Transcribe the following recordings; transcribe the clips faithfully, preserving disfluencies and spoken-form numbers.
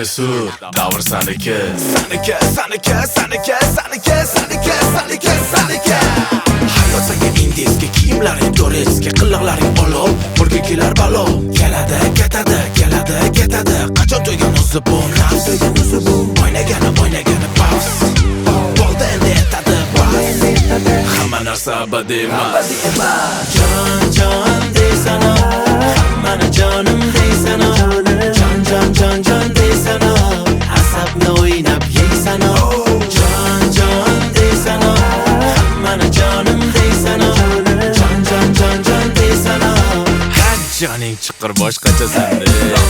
mesut, davr saniki. Saniki, saniki, saniki, saniki, saniki, saniki, saniki. Hayot senga indiyskiy kiyimlaring turistka, qiliqlaring olov, pulga kelar balo. Keladi, ketadi, keladi, ketadi. Qachon to'ygan o'zi bu nafs, to'ygan o'zi bu. O'ynagani, o'ynagani paus. Bo'ldi endi etadi bas. Hamma narsa abadiy emas. Jon jon deysan, hammani jonim deysan, jon jon jon jon deysan, asabni o'ynab yeysan. Jon jon deysan, hammani jonim deysan, jon jon jon jon deysan. Joning chiqir boshqacha sende.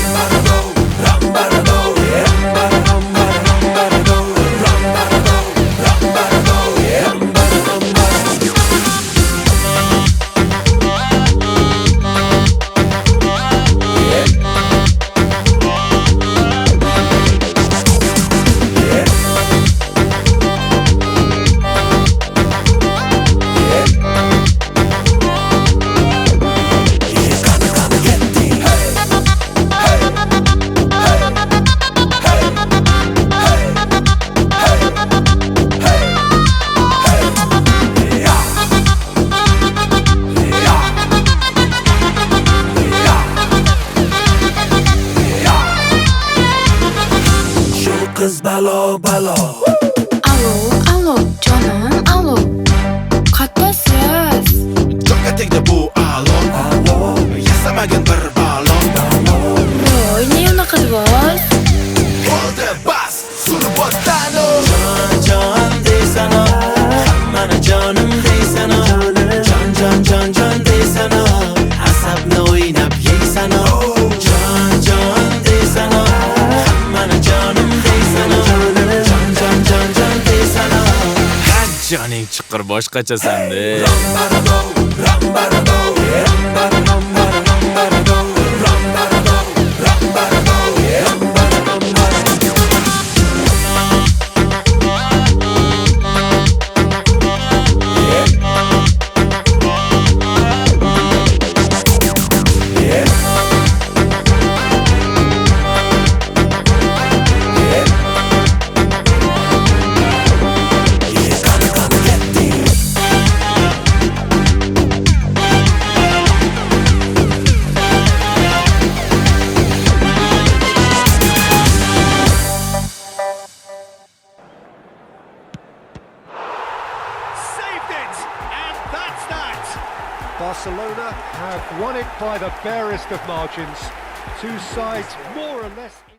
Kız balo balo. Alo, alo, jonim, alo. Qattasiz? Jonga tegdi bu alo. Yasamagin bir balon. Voy, ne unaqa dvoz? Bo'ldi bas, surib o'tanu. Jon jon deysan, hammani jonim deysan, jon jon jon jon deysan, asabni o'ynab yeysan. Jon jon deysan, hammani jonim deysan, jon jon jon jon deysan. Joning chiqir boshqacha sende. Barcelona have won it by the barest of margins. Two sides more or less